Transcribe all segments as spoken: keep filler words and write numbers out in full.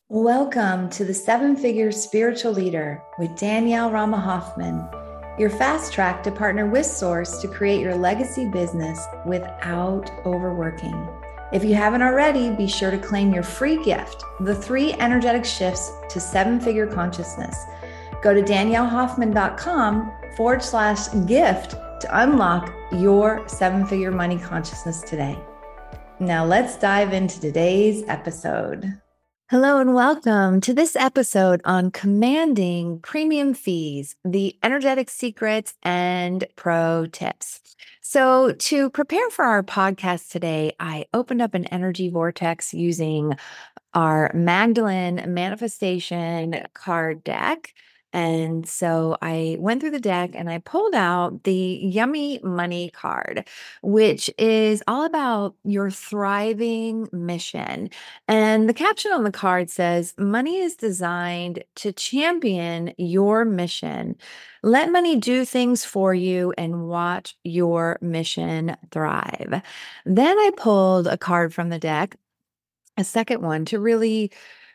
Welcome to the Seven Figure Spiritual Leader with Danielle Rama Hoffman, your fast track to partner with Source to create your legacy business without overworking. If you haven't already, be sure to claim your free gift, the three energetic shifts to seven figure consciousness. Go to daniellehoffman.com forward slash gift to unlock your seven figure money consciousness today. Now let's dive into today's episode. Hello and welcome to this episode on commanding premium fees, the energetic secrets and pro tips. So, to prepare for our podcast today, I opened up an energy vortex using our Magdalene manifestation card deck. And so I went through the deck and I pulled out the Yummy Money card, which is all about your thriving mission. And the caption on the card says, "Money is designed to champion your mission. Let money do things for you and watch your mission thrive." Then I pulled a card from the deck, a second one, to really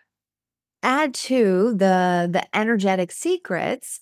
add to the the energetic secrets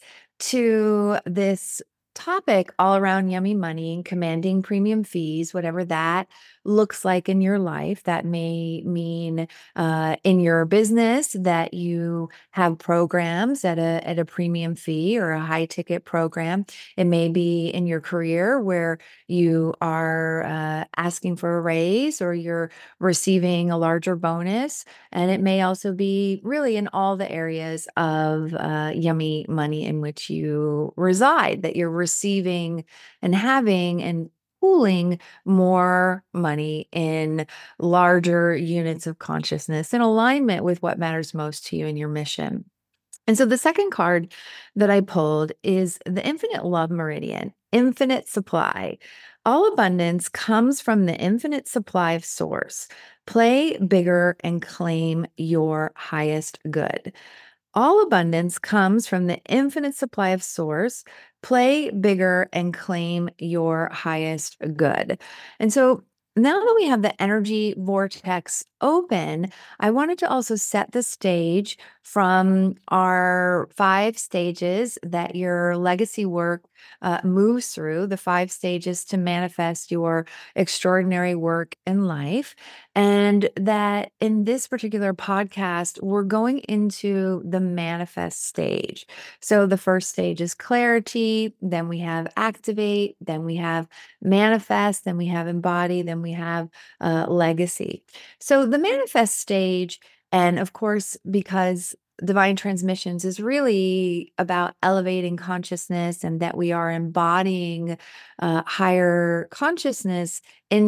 to this topic all around yummy money and commanding premium fees, whatever that looks like in your life. That may mean uh, in your business that you have programs at a at a premium fee or a high ticket program. It may be in your career where you are uh, asking for a raise or you're receiving a larger bonus. And it may also be really in all the areas of uh, yummy money in which you reside, that you're receiving and having and pooling more money in larger units of consciousness in alignment with what matters most to you and your mission. And so the second card that I pulled is the Infinite Love Meridian, infinite supply. All abundance comes from the infinite supply of Source. Play bigger and claim your highest good. All abundance comes from the infinite supply of Source. Play bigger and claim your highest good. And so now that we have the energy vortex open, I wanted to also set the stage from our five stages that your legacy work uh, moves through, the five stages to manifest your extraordinary work in life. And that in this particular podcast, we're going into the manifest stage. So the first stage is clarity, then we have activate, then we have manifest, then we have embody, then we have uh, legacy. So the manifest stage, and of course, because divine transmissions is really about elevating consciousness and that we are embodying uh, higher consciousness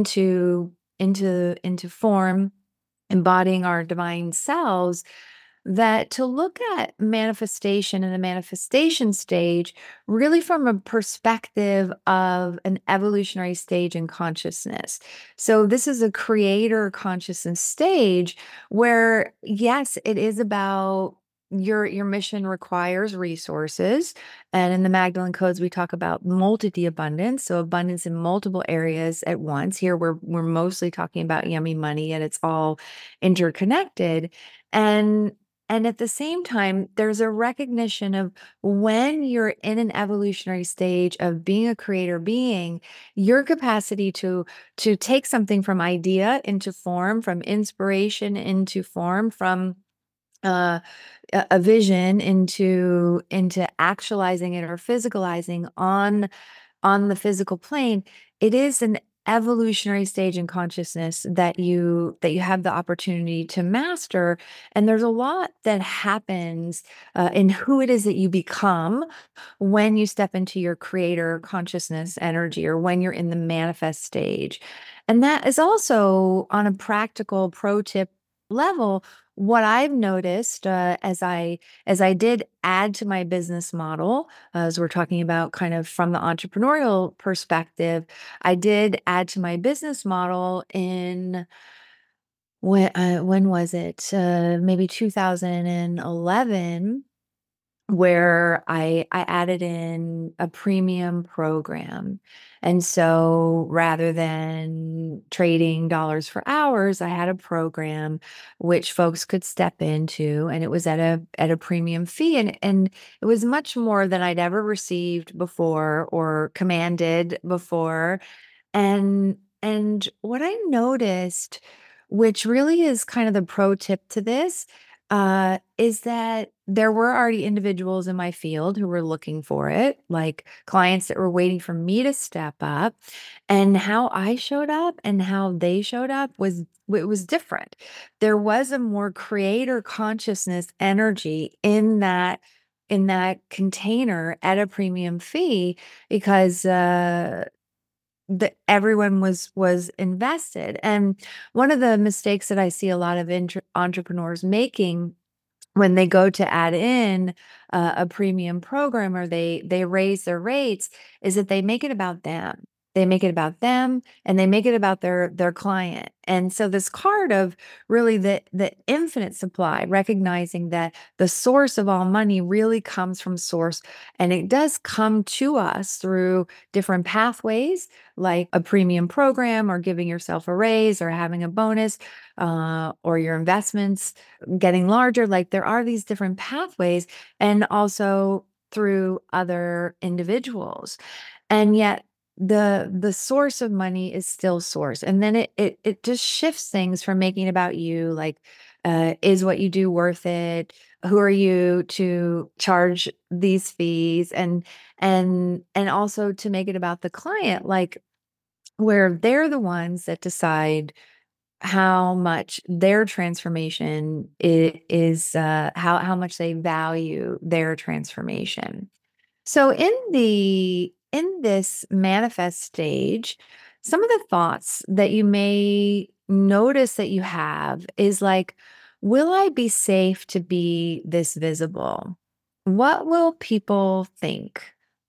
into into into form, embodying our divine selves, that to look at manifestation and the manifestation stage really from a perspective of an evolutionary stage in consciousness. So this is a creator consciousness stage where, yes, it is about your your mission requires resources. And in the Magdalene codes, we talk about multity abundance, so abundance in multiple areas at once. Here we're we're mostly talking about yummy money, and it's all interconnected. And and at the same time, there's a recognition of when you're in an evolutionary stage of being a creator being, your capacity to to take something from idea into form, from inspiration into form, from uh, a a vision into into actualizing it or physicalizing on on the physical plane. It is an evolutionary stage in consciousness that you that you have the opportunity to master. And there's a lot that happens uh, in who it is that you become when you step into your creator consciousness energy or when you're in the manifest stage. And that is also on a practical pro tip level. What I've noticed uh, as I as I did add to my business model, as we're talking about kind of from the entrepreneurial perspective, I did add to my business model in when uh, when was it? Uh, maybe two thousand eleven, where I I added in a premium program. And so rather than trading dollars for hours, I had a program which folks could step into, and it was at a at a premium fee, and and it was much more than I'd ever received before or commanded before. And and what I noticed, which really is kind of the pro tip to this, uh, is that there were already individuals in my field who were looking for it, like clients that were waiting for me to step up. And how I showed up and how they showed up was it was different. There was a more creator consciousness energy in that in that container at a premium fee because uh that everyone was was invested. And one of the mistakes that I see a lot of entre entrepreneurs making when they go to add in uh, a premium program or they they raise their rates is that they make it about them. They make it about them and they make it about their their client. And so this card of really the the infinite supply, recognizing that the source of all money really comes from source, and it does come to us through different pathways like a premium program or giving yourself a raise or having a bonus uh, or your investments getting larger. Like there are these different pathways and also through other individuals. And yet the the source of money is still source. And then it it it just shifts things from making it about you, like uh, is what you do worth it? Who are you to charge these fees? And and and also to make it about the client, like where they're the ones that decide how much their transformation I is, uh, how how much they value their transformation. So in the in this manifest stage, some of the thoughts that you may notice that you have is like, will I be safe to be this visible? What will people think?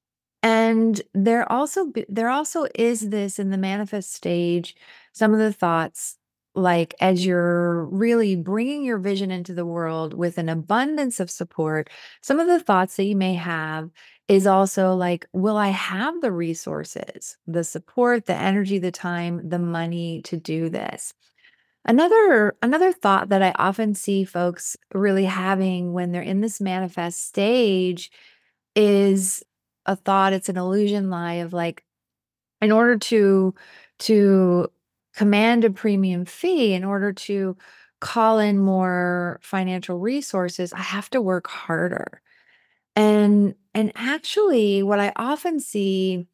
And there also b there also is this in the manifest stage, some of the thoughts, like, as you're really bringing your vision into the world with an abundance of support, some of the thoughts that you may have is also like, "Will I have the resources, the support, the energy, the time, the money to do this?" Another another thought that I often see folks really having when they're in this manifest stage is a thought, it's an illusion lie of like, in order to to command a premium fee, in order to call in more financial resources, I have to work harder. And and actually what I often see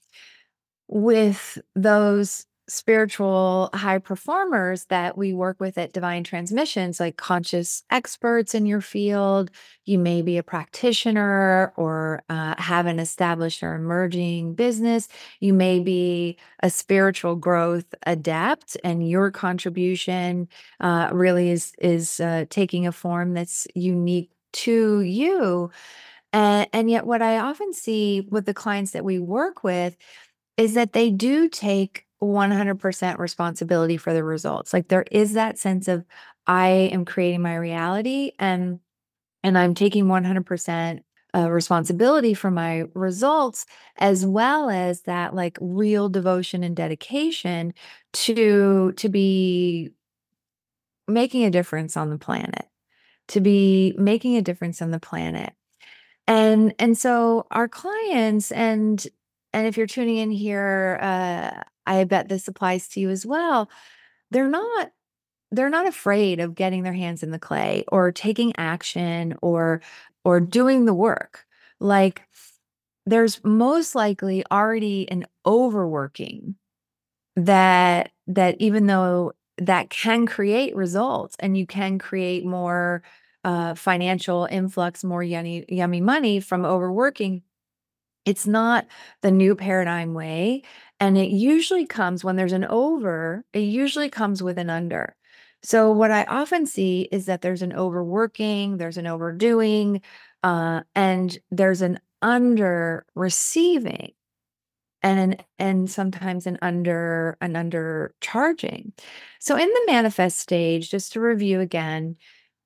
with those spiritual high performers that we work with at Divine Transmissions, like conscious experts in your field. You may be a practitioner or uh, have an established or emerging business. You may be a spiritual growth adept, and your contribution uh, really is is uh, taking a form that's unique to you. And, and yet, what I often see with the clients that we work with is that they do take one hundred percent responsibility for the results. Like there is that sense of I am creating my reality and and I'm taking one hundred percent uh, responsibility for my results, as well as that like real devotion and dedication to to be making a difference on the planet, to be making a difference on the planet. And and so our clients and and if you're tuning in here, uh, I bet this applies to you as well. They're not they're not afraid of getting their hands in the clay or taking action or or doing the work. Like there's most likely already an overworking that that even though that can create results and you can create more uh, financial influx, more yummy, yummy money from overworking, it's not the new paradigm way. And it usually comes when there's an over, it usually comes with an under. So what I often see is that there's an overworking, there's an overdoing, uh, and there's an under receiving and an and sometimes an under an undercharging. So in the manifest stage, just to review again,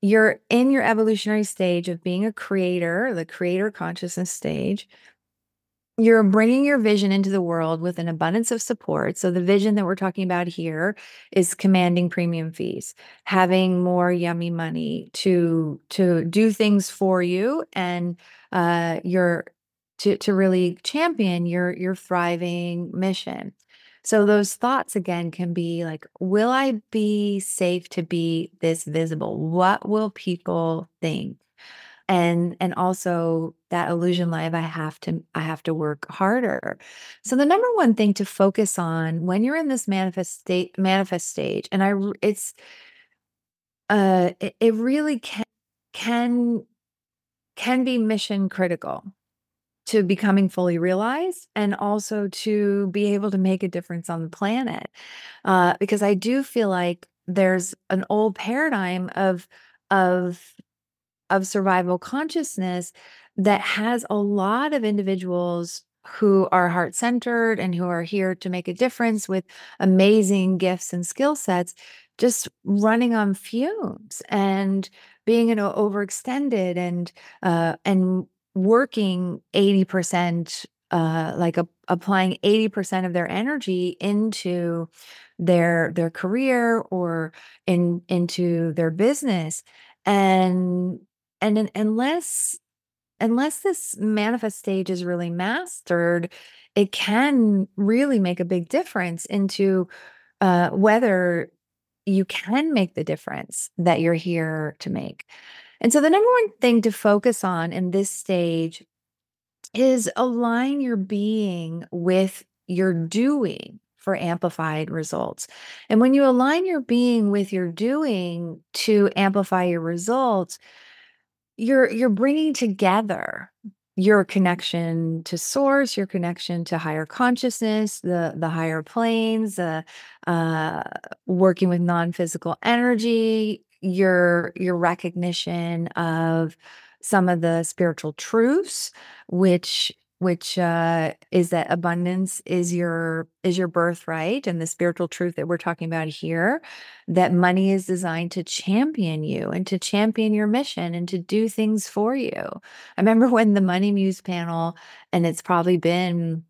you're in your evolutionary stage of being a creator, the creator consciousness stage. You're bringing your vision into the world with an abundance of support. So the vision that we're talking about here is commanding premium fees, having more yummy money to to do things for you, and uh, your to to really champion your your thriving mission. So those thoughts again can be like, will I be safe to be this visible? What will people think? and and also that illusion life, i have to i have to work harder. So the number one thing to focus on when you're in this manifest state manifest stage, and i r- it's uh it, it really can can can be mission critical to becoming fully realized, and also to be able to make a difference on the planet, uh because I do feel like there's an old paradigm of of of survival consciousness that has a lot of individuals who are heart centered and who are here to make a difference with amazing gifts and skill sets, just running on fumes and being, you know, overextended, and uh, and working eighty percent, uh, like a, applying eighty percent of their energy into their their career, or in into their business. And and un unless unless this manifest stage is really mastered, it can really make a big difference into, uh, whether you can make the difference that you're here to make. And so the number one thing to focus on in this stage is align your being with your doing for amplified results. And when you align your being with your doing to amplify your results, you're you're bringing together your connection to source, your connection to higher consciousness, the the higher planes, uh, uh, working with non-physical energy, your your recognition of some of the spiritual truths, which which uh, is that abundance is your is your birthright, and the spiritual truth that we're talking about here, that money is designed to champion you and to champion your mission and to do things for you. I remember when the Money Muse panel, and it's probably been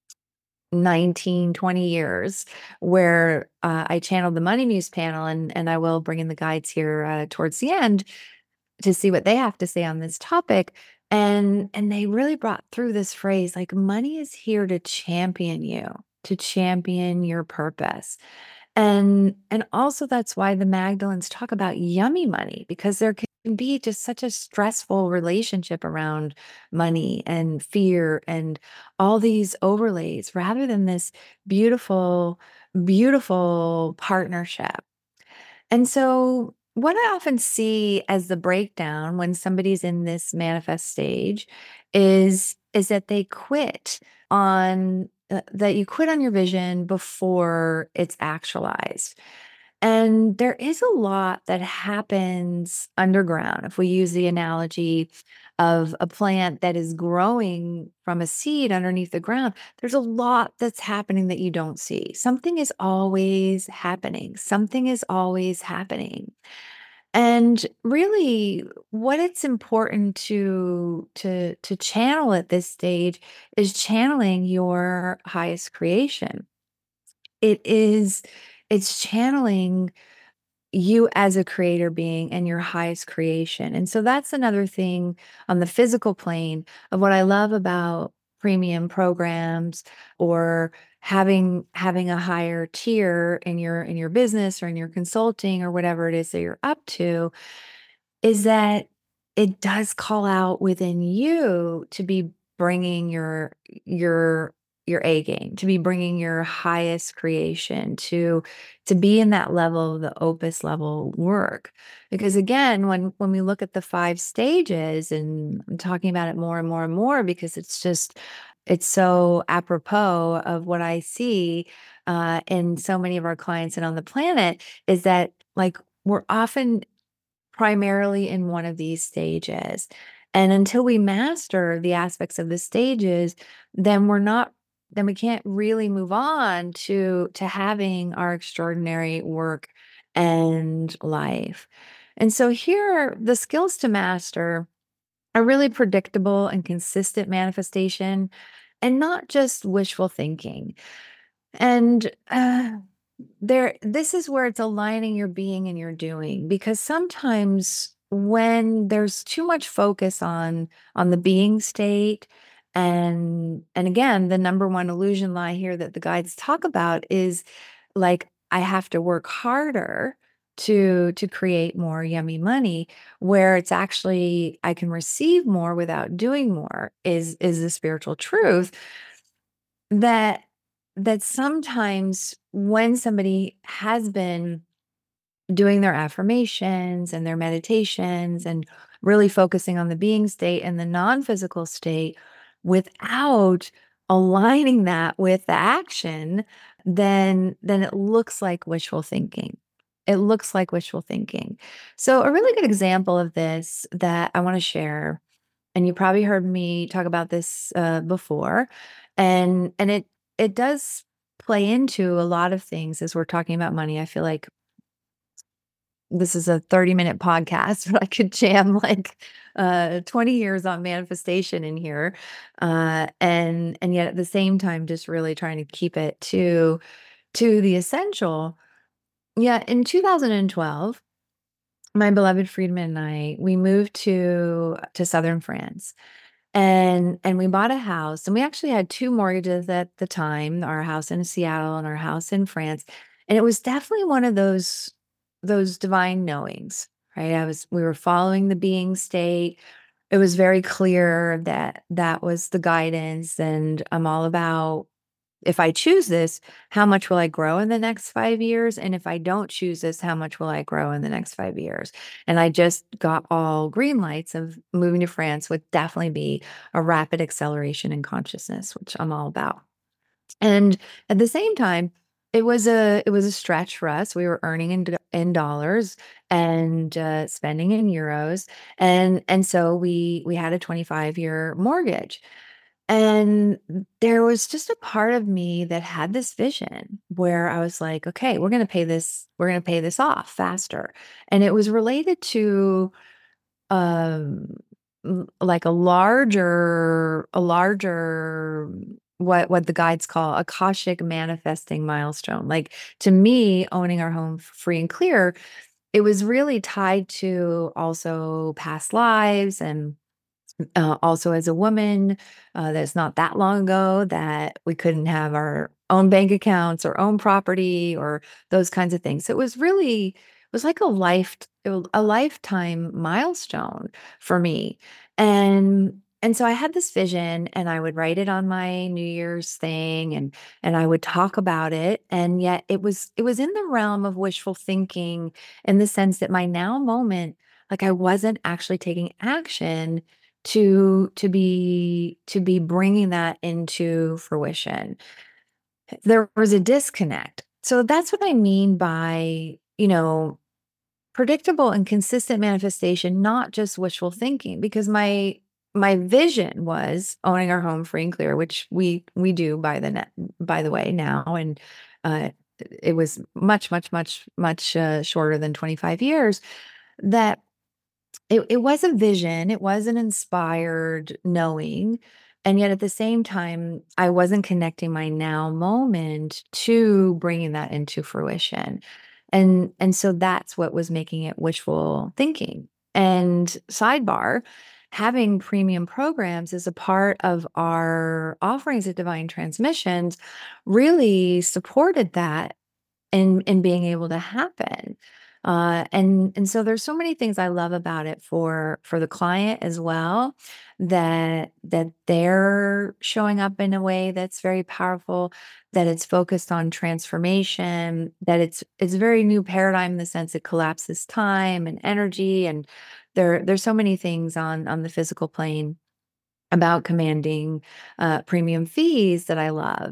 nineteen, twenty years, where uh, I channeled the Money Muse panel, and, and I will bring in the guides here uh, towards the end to see what they have to say on this topic. And and they really brought through this phrase, like, money is here to champion you, to champion your purpose. And and also that's why the Magdalens talk about yummy money, because there can be just such a stressful relationship around money and fear and all these overlays, rather than this beautiful, beautiful partnership. And so, what I often see as the breakdown when somebody's in this manifest stage is is that they quit on uh, that you quit on your vision before it's actualized. And there is a lot that happens underground. If we use the analogy of a plant that is growing from a seed underneath the ground, there's a lot that's happening that you don't see. Something is always happening. Something is always happening. And really, what it's important to to to channel at this stage is channeling your highest creation. It is it's channeling you as a creator being and your highest creation. And so that's another thing on the physical plane of what I love about premium programs, or having having a higher tier in your in your business or in your consulting or whatever it is that you're up to, is that it does call out within you to be bringing your your your A game, to be bringing your highest creation, to to be in that level of the opus level work. Because again, when when we look at the five stages, and I'm talking about it more and more and more because it's just it's so apropos of what I see uh, in so many of our clients and on the planet, is that, like, we're often primarily in one of these stages. And until we master the aspects of the stages, then we're not then we can't really move on to to having our extraordinary work and life. And so here, the skills to master a really predictable and consistent manifestation and not just wishful thinking. And uh, there, this is where it's aligning your being and your doing, because sometimes when there's too much focus on on the being state, and and again, the number one illusion lie here that the guides talk about is like, I have to work harder to to create more yummy money, where it's actually I can receive more without doing more, is is the spiritual truth that that sometimes when somebody has been doing their affirmations and their meditations and really focusing on the being state and the non-physical state without aligning that with the action, then then it looks like wishful thinking. It looks like wishful thinking. So a really good example of this that I want to share, and you probably heard me talk about this uh, before, and and it it does play into a lot of things as we're talking about money. I feel like this is a thirty minute podcast, but I could jam like uh, twenty years on manifestation in here. Uh, and, and yet at the same time, just really trying to keep it to, to the essential. Yeah. In two thousand twelve, my beloved Friedman and I, we moved to, to Southern France. And and we bought a house, and we actually had two mortgages at the time, our house in Seattle and our house in France, and it was definitely one of those those divine knowings, right? I was we were following the being state. It was very clear that that was the guidance, and I'm all about, if I choose this, how much will I grow in the next five years? And if I don't choose this, how much will I grow in the next five years? And I just got all green lights of moving to France would definitely be a rapid acceleration in consciousness, which I'm all about. And at the same time, it was a it was a stretch for us. We were earning in do- in dollars and uh, spending in euros, and and so we we had a twenty-five year mortgage. And there was just a part of me that had this vision where I was like, okay, we're going to pay this, we're going to pay this off faster. And it was related to um l- like a larger a larger what what the guides call akashic manifesting milestone. Like, to me, owning our home free and clear, it was really tied to also past lives, and uh, also as a woman, uh, that's not that long ago that we couldn't have our own bank accounts or own property or those kinds of things. So it was really, it was like a life, it was a lifetime milestone for me. And and so I had this vision, and I would write it on my New Year's thing, and and I would talk about it. And yet it was it was in the realm of wishful thinking, in the sense that my now moment, like, I wasn't actually taking action to to be to be bringing that into fruition. There was a disconnect. So that's what I mean by, you know, predictable and consistent manifestation, not just wishful thinking, because my my vision was owning our home free and clear, which we we do by the net by the way now. And uh it was much, much, much, much uh, shorter than twenty-five years. That it it was a vision, it was an inspired knowing, and yet at the same time, I wasn't connecting my now moment to bringing that into fruition. And and so that's what was making it wishful thinking. And sidebar, having premium programs as a part of our offerings at Divine Transmissions really supported that in in being able to happen. Uh, and and so there's so many things I love about it for for the client as well, that that they're showing up in a way that's very powerful, that it's focused on transformation, that it's it's a very new paradigm in the sense it collapses time and energy, and there there's so many things on on the physical plane about commanding uh, premium fees that I love.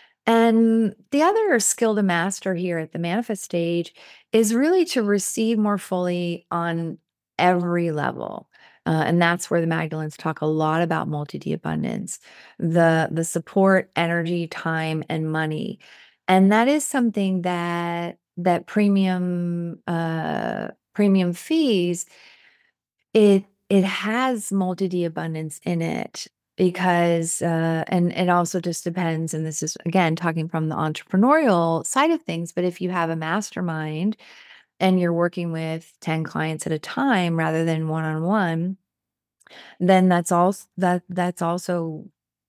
And the other skill to master here at the manifest stage is really to receive more fully on every level. Uh, and that's where the Magdalens talk a lot about multi-D abundance, the the support, energy, time, and money. And that is something that that premium uh, premium fees, it it has multi-D abundance in it because uh, and it also just depends. And this is again talking from the entrepreneurial side of things. But if you have a mastermind and you're working with ten clients at a time rather than one on one, then that's also that that's also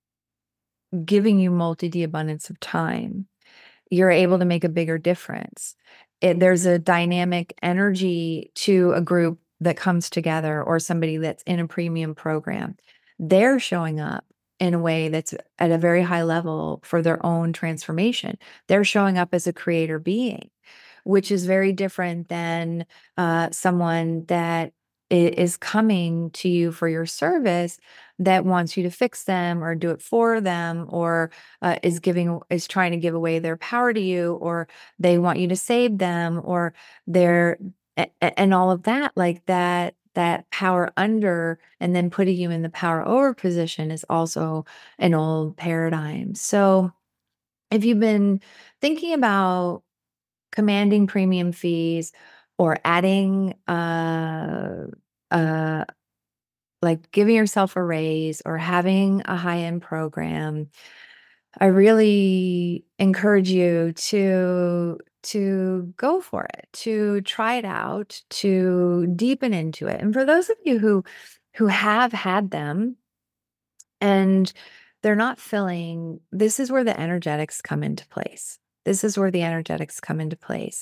giving you multi-D abundance of time. You're able to make a bigger difference. It, there's a dynamic energy to a group that comes together or somebody that's in a premium program. They're showing up in a way that's at a very high level for their own transformation. They're showing up as a creator being, which is very different than uh, someone that i- is coming to you for your service that wants you to fix them or do it for them, or uh, is giving is trying to give away their power to you, or they want you to save them, or they're a- a- and all of that, like that that power under and then putting you in the power over position is also an old paradigm. So if you've been thinking about commanding premium fees or adding uh uh like giving yourself a raise or having a high-end program, I really encourage you to to go for it, to try it out, to deepen into it. And for those of you who who have had them and they're not filling, this is where the energetics come into place. This is where the energetics come into place.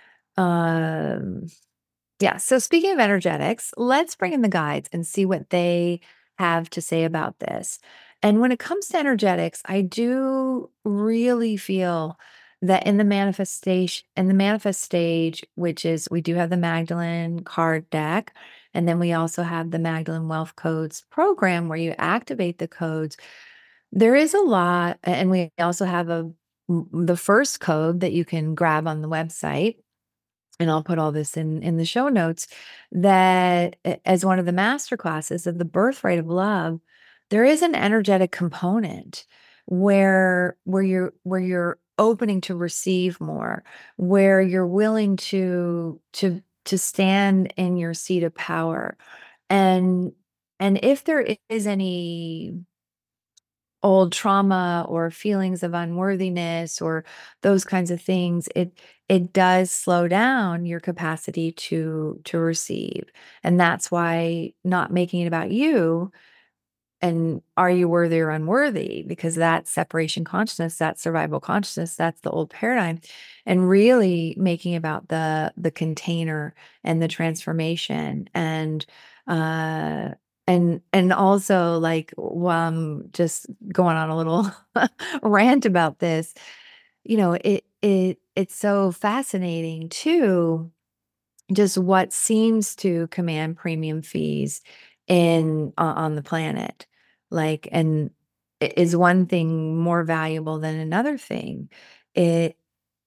Um yeah. So speaking of energetics, let's bring in the guides and see what they have to say about this. And when it comes to energetics, I do really feel that in the manifestation, in the manifest stage, which is we do have the Magdalene card deck, and then we also have the Magdalene Wealth Codes program where you activate the codes. There is a lot, and we also have a the first code that you can grab on the website, and I'll put all this in in the show notes, that a- as one of the master classes of the birthright of love, there is an energetic component where where you're where you're opening to receive more, where you're willing to to to stand in your seat of power. And and if there is any old trauma or feelings of unworthiness or those kinds of things, it it does slow down your capacity to to receive. And that's why not making it about you and are you worthy or unworthy, because that's separation consciousness, that's survival consciousness, that's the old paradigm, and really making about the the container and the transformation. And uh and and also, like, um just going on a little rant about this, you know, it it it's so fascinating too, just what seems to command premium fees in o on the planet. Like, and I is one thing more valuable than another thing? It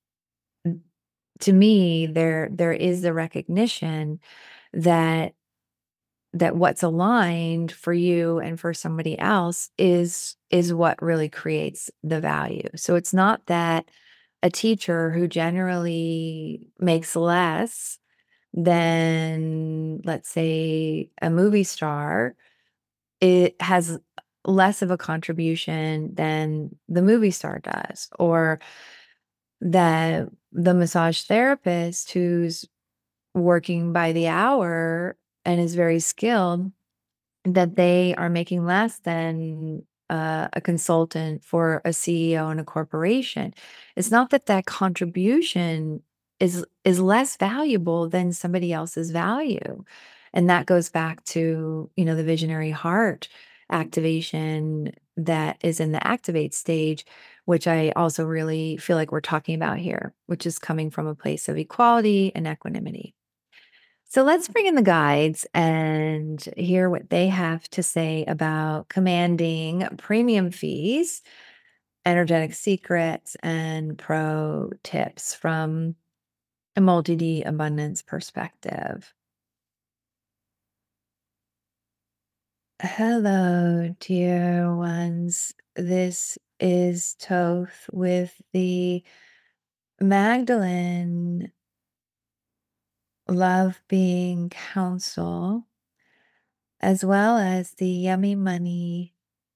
to me, there there is the recognition that that what's aligned for you and for somebody else is is what really creates the value. So it's not that a teacher who generally makes less than, let's say, a movie star, it has less of a contribution than the movie star does, or that the massage therapist who's working by the hour and is very skilled, that they are making less than uh, a consultant for a C E O in a corporation. It's not that that contribution is is less valuable than somebody else's value. And that goes back to, you know, the visionary heart activation that is in the activate stage, which I also really feel like we're talking about here, which is coming from a place of equality and equanimity. So let's bring in the guides and hear what they have to say about commanding premium fees, energetic secrets, and pro tips from a multi D abundance perspective. Hello, dear ones. This is Toth with the Magdalene love being counsel, as well as the Yummy Money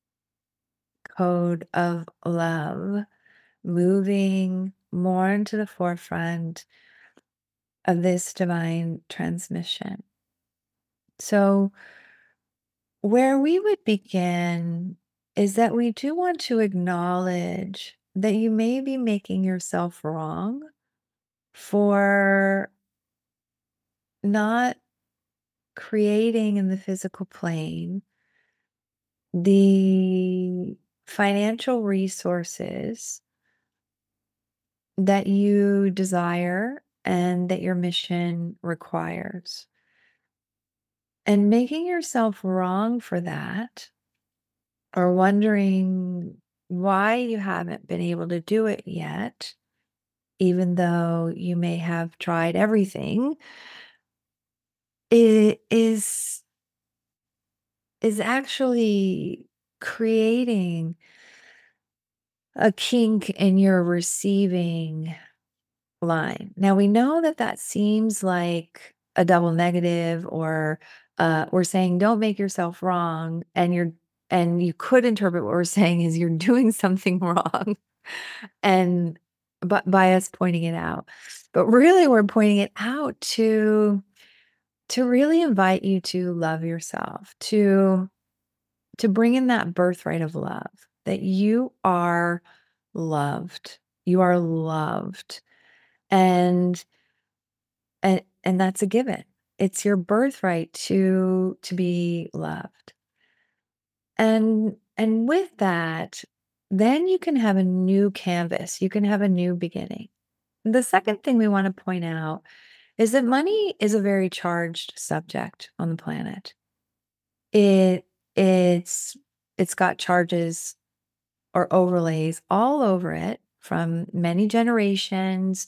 code of love, moving more into the forefront of this divine transmission. So, where we would begin is that we do want to acknowledge that you may be making yourself wrong for not creating in the physical plane the financial resources that you desire and that your mission requires. And making yourself wrong for that, or wondering why you haven't been able to do it yet, even though you may have tried everything, it is is actually creating a kink in your receiving line. Now we know that that seems like a double negative, or uh, we're saying don't make yourself wrong, and you're and you could interpret what we're saying is you're doing something wrong, and but by us pointing it out, but really we're pointing it out to to really invite you to love yourself, to to bring in that birthright of love, that you are loved. You are loved. And and and that's a given. It's your birthright to to be loved. And and with that, then you can have a new canvas. You can have a new beginning. The second thing we want to point out is that money is a very charged subject on the planet. It it's it's got charges or overlays all over it from many generations.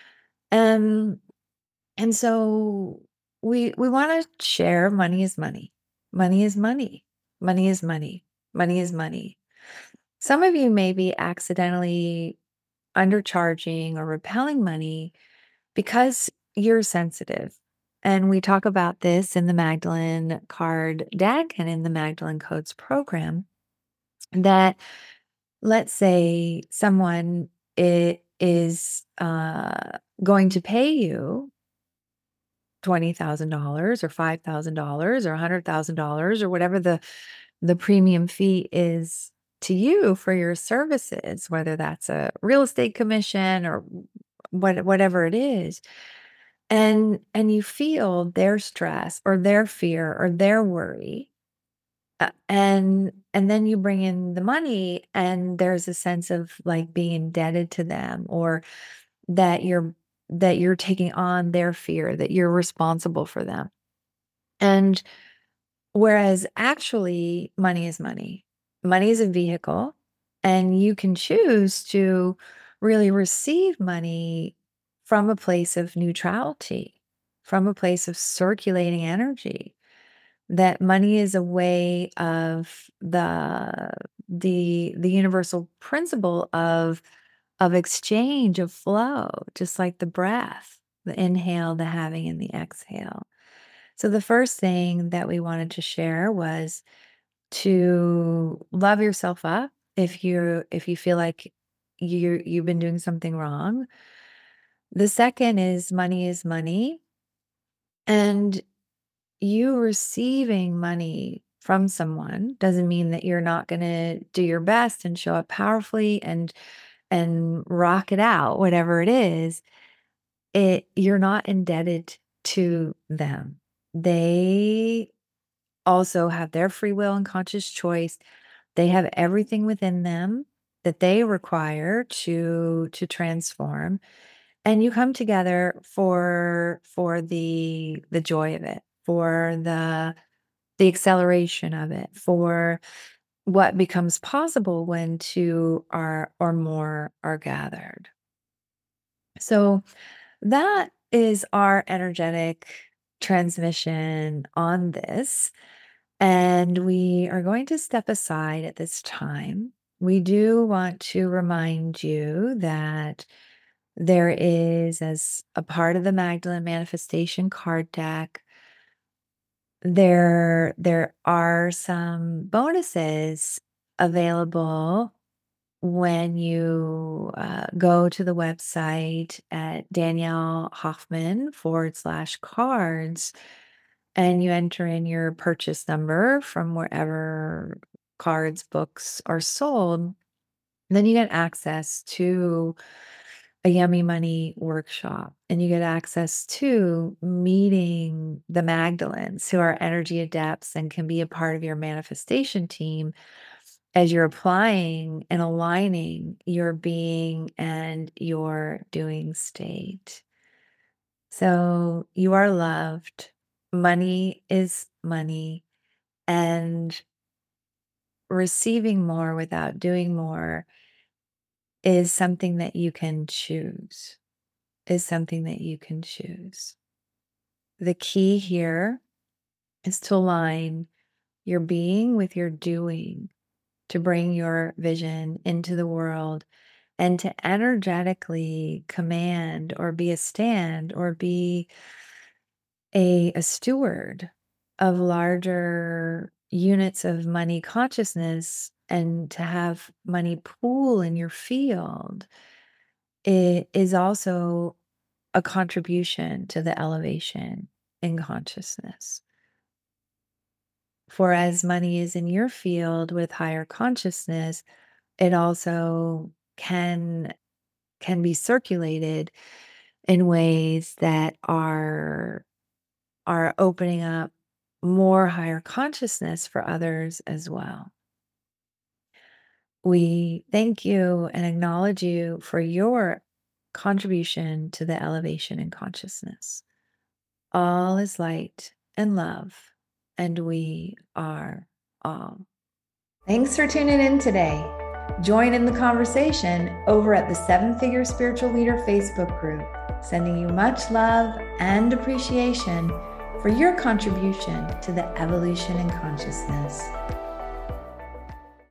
Um, and so we we want to share money is money. Money is money. Money is money. Money is money. Some of you may be accidentally undercharging or repelling money because you're sensitive. And we talk about this in the Magdalene card deck and in the Magdalene Codes program, that let's say someone i- is uh, going to pay you twenty thousand dollars or five thousand dollars or one hundred thousand dollars or whatever the, the premium fee is to you for your services, whether that's a real estate commission or what, whatever it is. And, and you feel their stress or their fear or their worry. Uh, and and then you bring in the money and there's a sense of like being indebted to them, or that you're that you're taking on their fear, that you're responsible for them. And whereas actually money is money. Money is a vehicle, and you can choose to really receive money from a place of neutrality, from a place of circulating energy, that money is a way of the the the universal principle of of exchange, of flow, just like the breath, the inhale, the having, and the exhale. So the first thing that we wanted to share was to love yourself up if you if you feel like you you've been doing something wrong. The second is money is money, and you receiving money from someone doesn't mean that you're not going to do your best and show up powerfully and and rock it out, whatever it is. It You're not indebted to them. They also have their free will and conscious choice. They have everything within them that they require to to transform, and you come together for for the the joy of it, for the the acceleration of it, for what becomes possible when two are or more are gathered. So that is our energetic transmission on this. And we are going to step aside at this time. We do want to remind you that There is, as a part of the Magdalene Manifestation card deck, there, there are some bonuses available when you uh, go to the website at Danielle Hoffman forward slash cards and you enter in your purchase number from wherever cards, books are sold. Then you get access to a Yummy Money workshop, and you get access to meeting the Magdalens who are energy adepts and can be a part of your manifestation team as you're applying and aligning your being and your doing state. So you are loved. Money is money, and receiving more without doing more is something that you can choose, is something that you can choose. The key here is to align your being with your doing, to bring your vision into the world and to energetically command or be a stand or be a, a steward of larger units of money consciousness and to have money pool in your field. It is also a contribution to the elevation in consciousness. For as money is in your field with higher consciousness, it also can can be circulated in ways that are are opening up more higher consciousness for others as well. We thank you and acknowledge you for your contribution to the elevation in consciousness. All is light and love, and we are all. Thanks for tuning in today. Join in the conversation over at the Seven Figure Spiritual Leader Facebook group, sending you much love and appreciation for your contribution to the evolution in consciousness.